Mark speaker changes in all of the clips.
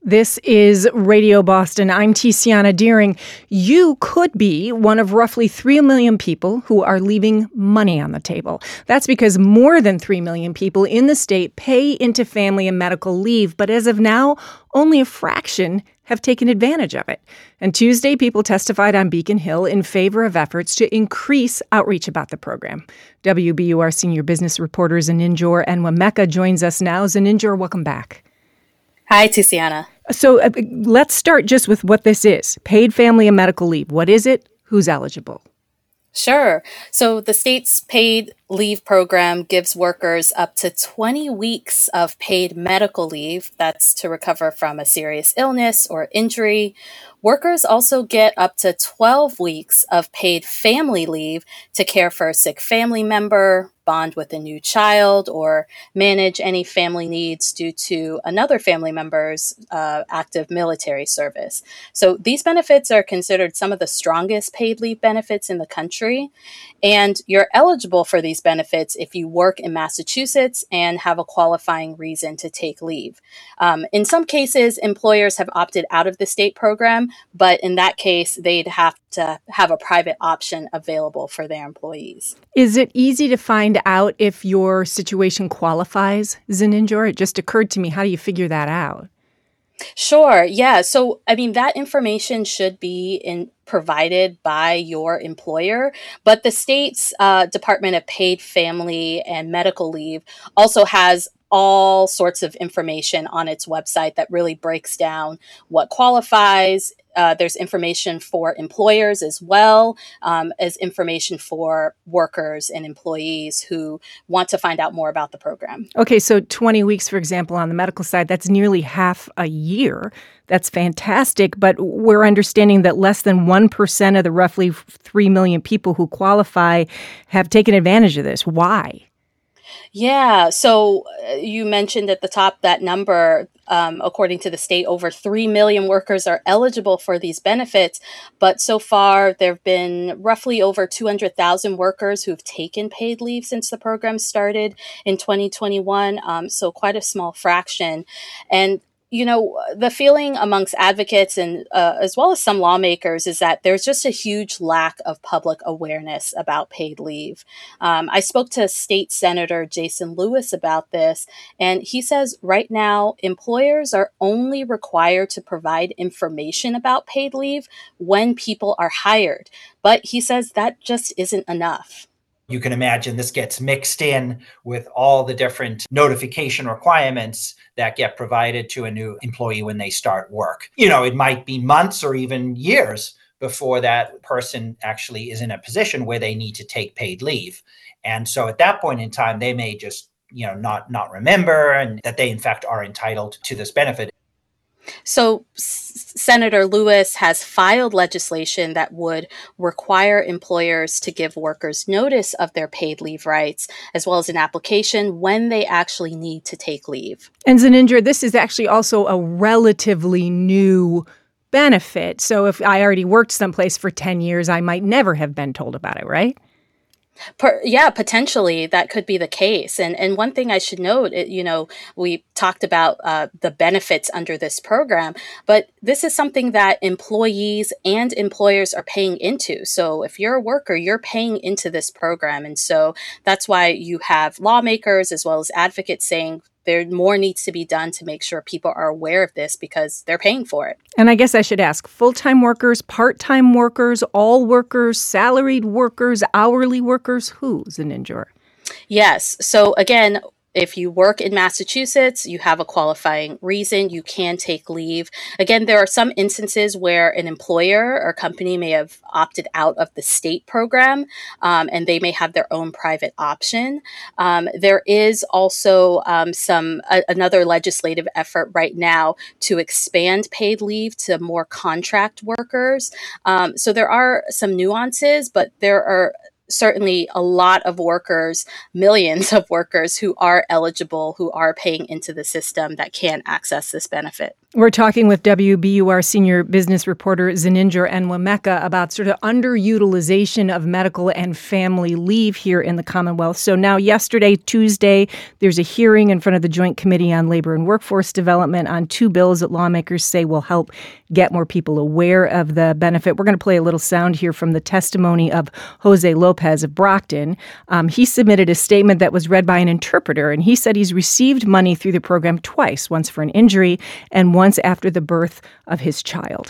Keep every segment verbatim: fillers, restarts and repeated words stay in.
Speaker 1: This is Radio Boston. I'm Tiziana Deering. You could be one of roughly three million people who are leaving money on the table. That's because more than three million people in the state pay into family and medical leave, but as of now, only a fraction have taken advantage of it. And Tuesday, people testified on Beacon Hill in favor of efforts to increase outreach about the program. W B U R senior business reporter Zeninjor Enwemeka joins us now. Zeninjor, welcome back.
Speaker 2: Hi, Tiziana.
Speaker 1: So uh, let's start just with what this is. Paid family and medical leave. What is it? Who's eligible?
Speaker 2: Sure. So the state's paid leave program gives workers up to twenty weeks of paid medical leave. That's to recover from a serious illness or injury. Workers also get up to twelve weeks of paid family leave to care for a sick family member, bond with a new child, or manage any family needs due to another family member's uh, active military service. So these benefits are considered some of the strongest paid leave benefits in the country. And you're eligible for these benefits if you work in Massachusetts and have a qualifying reason to take leave. Um, in some cases, employers have opted out of the state program, but in that case, they'd have to have a private option available for their employees.
Speaker 1: Is it easy to find out if your situation qualifies, Zeninjor? It just occurred to me. How do you figure that out?
Speaker 2: Sure. Yeah. So, I mean, that information should be in, provided by your employer, but the state's uh, Department of Paid Family and Medical Leave also has all sorts of information on its website that really breaks down what qualifies. Uh, there's information for employers as well um, as information for workers and employees who want to find out more about the program.
Speaker 1: Okay, so twenty weeks, for example, on the medical side, that's nearly half a year. That's fantastic, but we're understanding that less than one percent of the roughly three million people who qualify have taken advantage of this. Why?
Speaker 2: Yeah, so uh, you mentioned at the top that number, um, according to the state, over three million workers are eligible for these benefits. But so far, there have been roughly over two hundred thousand workers who've taken paid leave since the program started in twenty twenty-one. Um, so quite a small fraction. And you know, the feeling amongst advocates and uh, as well as some lawmakers is that there's just a huge lack of public awareness about paid leave. Um, I spoke to State Senator Jason Lewis about this, and he says right now employers are only required to provide information about paid leave when people are hired. But he says that just isn't enough.
Speaker 3: You can imagine this gets mixed in with all the different notification requirements that get provided to a new employee when they start work. You know, it might be months or even years before that person actually is in a position where they need to take paid leave. And so at that point in time, they may just, you know, not, not remember and that they in fact are entitled to this benefit.
Speaker 2: So S- Senator Lewis has filed legislation that would require employers to give workers notice of their paid leave rights, as well as an application when they actually need to take leave.
Speaker 1: And Zeninjor, this is actually also a relatively new benefit. So if I already worked someplace for ten years, I might never have been told about it, right?
Speaker 2: Per, yeah, potentially that could be the case. And and one thing I should note, it, you know, we talked about uh, the benefits under this program, but this is something that employees and employers are paying into. So if you're a worker, you're paying into this program. And so that's why you have lawmakers as well as advocates saying there more needs to be done to make sure people are aware of this because they're paying for it.
Speaker 1: And I guess I should ask, full-time workers, part-time workers, all workers, salaried workers, hourly workers, who, Zeninjor?
Speaker 2: Yes. So again, if you work in Massachusetts, you have a qualifying reason, you can take leave. Again, there are some instances where an employer or company may have opted out of the state program, um, and they may have their own private option. Um, there is also um, some a, another legislative effort right now to expand paid leave to more contract workers. Um, so there are some nuances, but there are certainly a lot of workers, millions of workers who are eligible, who are paying into the system that can access this benefit.
Speaker 1: We're talking with W B U R senior business reporter Zeninjor Enwemeka about sort of underutilization of medical and family leave here in the Commonwealth. So now yesterday, Tuesday, there's a hearing in front of the Joint Committee on Labor and Workforce Development on two bills that lawmakers say will help get more people aware of the benefit. We're going to play a little sound here from the testimony of Jose Lopez of Brockton. Um, he submitted a statement that was read by an interpreter, and he said he's received money through the program twice, once for an injury and once after the birth of his child.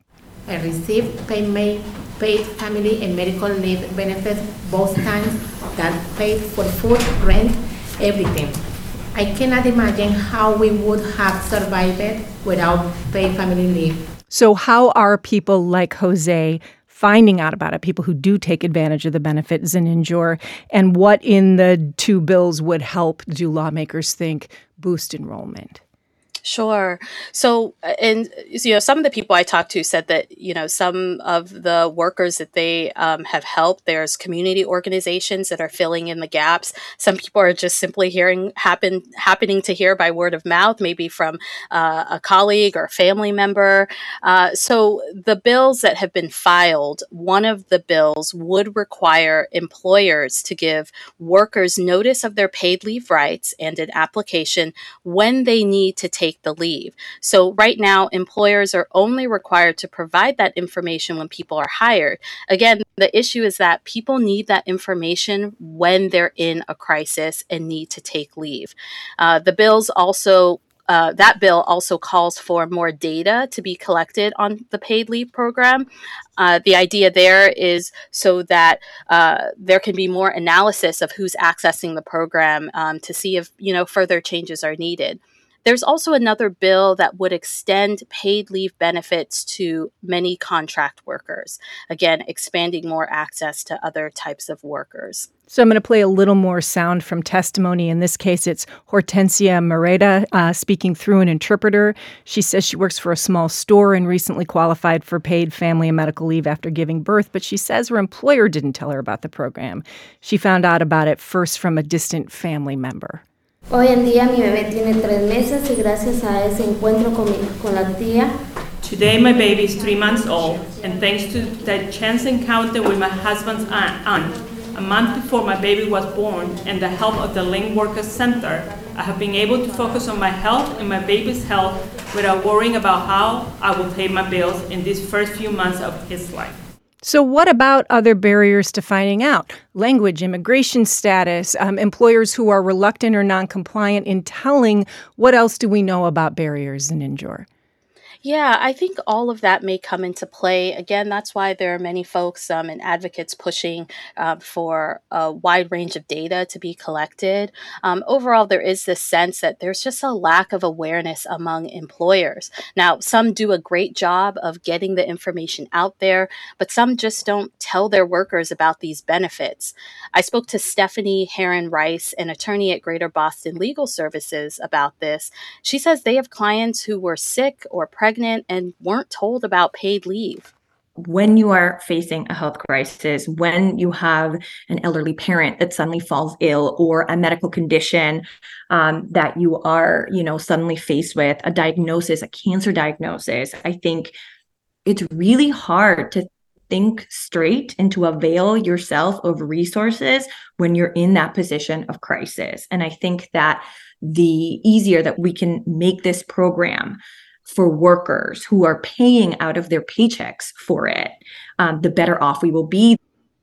Speaker 4: I received paid, paid family and medical leave benefits both times that paid for food, rent, everything. I cannot imagine how we would have survived without paid family leave.
Speaker 1: So how are people like Jose finding out about it, people who do take advantage of the benefit, Zeninjor, and what in the two bills would help, do lawmakers think, boost enrollment?
Speaker 2: Sure. So, and you know, some of the people I talked to said that, you know, some of the workers that they um, have helped, there's community organizations that are filling in the gaps. Some people are just simply hearing happen happening to hear by word of mouth, maybe from uh, a colleague or family member. Uh, so the bills that have been filed, one of the bills would require employers to give workers notice of their paid leave rights and an application when they need to take the leave. So right now, employers are only required to provide that information when people are hired. Again, the issue is that people need that information when they're in a crisis and need to take leave. Uh, the bills also Uh, that bill also calls for more data to be collected on the paid leave program. Uh, the idea there is so that uh, there can be more analysis of who's accessing the program um, to see if, you know, further changes are needed. There's also another bill that would extend paid leave benefits to many contract workers, again, expanding more access to other types of workers.
Speaker 1: So I'm going to play a little more sound from testimony. In this case, it's Hortensia Mereda uh, speaking through an interpreter. She says she works for a small store and recently qualified for paid family and medical leave after giving birth, but she says her employer didn't tell her about the program. She found out about it first from a distant family member.
Speaker 5: Hoy en día mi bebé tiene tres meses y gracias a ese encuentro con, mi, con la tía.
Speaker 6: Today my baby is three months old, and thanks to that chance encounter with my husband's aunt, a month before my baby was born, and the help of the Link Workers Center, I have been able to focus on my health and my baby's health without worrying about how I will pay my bills in these first few months of his life.
Speaker 1: So what about other barriers to finding out? Language, immigration status, um, employers who are reluctant or non-compliant in telling. What else do we know about barriers in Zeninjor?
Speaker 2: Yeah, I think all of that may come into play. Again, that's why there are many folks um, and advocates pushing uh, for a wide range of data to be collected. Um, overall, there is this sense that there's just a lack of awareness among employers. Now, some do a great job of getting the information out there, but some just don't tell their workers about these benefits. I spoke to Stephanie Heron Rice, an attorney at Greater Boston Legal Services, about this. She says they have clients who were sick or pregnant and weren't told about paid leave.
Speaker 7: When you are facing a health crisis, when you have an elderly parent that suddenly falls ill, or a medical condition um, that you are, you know, suddenly faced with, a diagnosis, a cancer diagnosis, I think it's really hard to think straight and to avail yourself of resources when you're in that position of crisis. And I think that the easier that we can make this program for workers who are paying out of their paychecks for it, um, the better off we will be.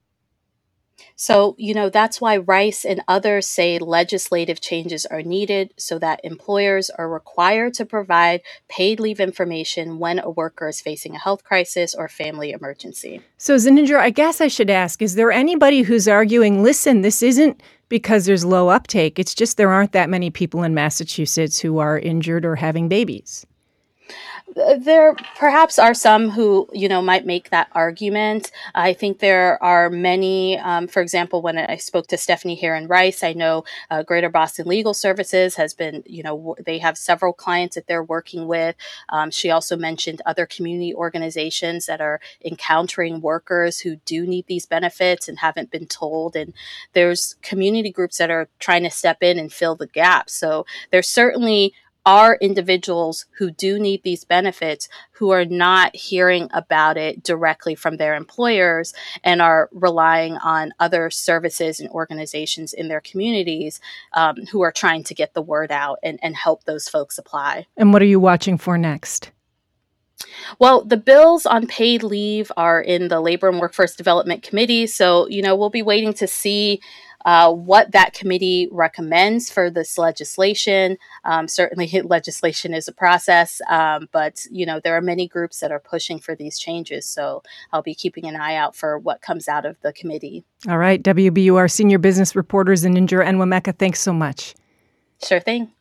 Speaker 2: So, you know, that's why Rice and others say legislative changes are needed so that employers are required to provide paid leave information when a worker is facing a health crisis or family emergency.
Speaker 1: So, Zeninjor, I guess I should ask, is there anybody who's arguing, listen, this isn't because there's low uptake, it's just there aren't that many people in Massachusetts who are injured or having babies?
Speaker 2: There perhaps are some who, you know, might make that argument. I think there are many, um, for example, when I spoke to Stephanie Heron Rice, I know uh, Greater Boston Legal Services has been, you know, w- they have several clients that they're working with. Um, she also mentioned other community organizations that are encountering workers who do need these benefits and haven't been told. And there's community groups that are trying to step in and fill the gap. So there's certainly are individuals who do need these benefits who are not hearing about it directly from their employers and are relying on other services and organizations in their communities um, who are trying to get the word out and, and help those folks apply.
Speaker 1: And what are you watching for next?
Speaker 2: Well, the bills on paid leave are in the Labor and Workforce Development Committee. So, you know, we'll be waiting to see Uh, what that committee recommends for this legislation. Um, certainly, legislation is a process, um, but you know there are many groups that are pushing for these changes. So I'll be keeping an eye out for what comes out of the committee.
Speaker 1: All right, W B U R senior business reporters Zaninjor Enwemeka, thanks so much.
Speaker 2: Sure thing.